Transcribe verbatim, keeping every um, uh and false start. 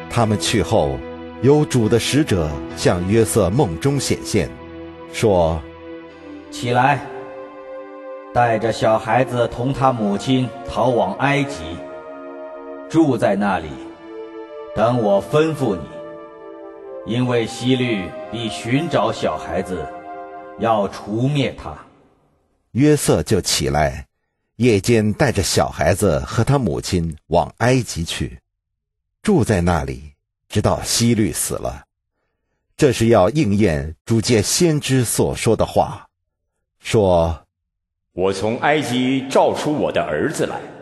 他们去后，有主的使者向约瑟梦中显现，说： 起来，带着小孩子同他母亲逃往埃及，住在那里，等我吩咐你。因为希律必寻找小孩子，要除灭他。 约瑟就起来，夜间带着小孩子和他母亲往埃及去，住在那里，直到希律死了。这是要应验主借先知所说的话，说： 我从埃及召出我的儿子来。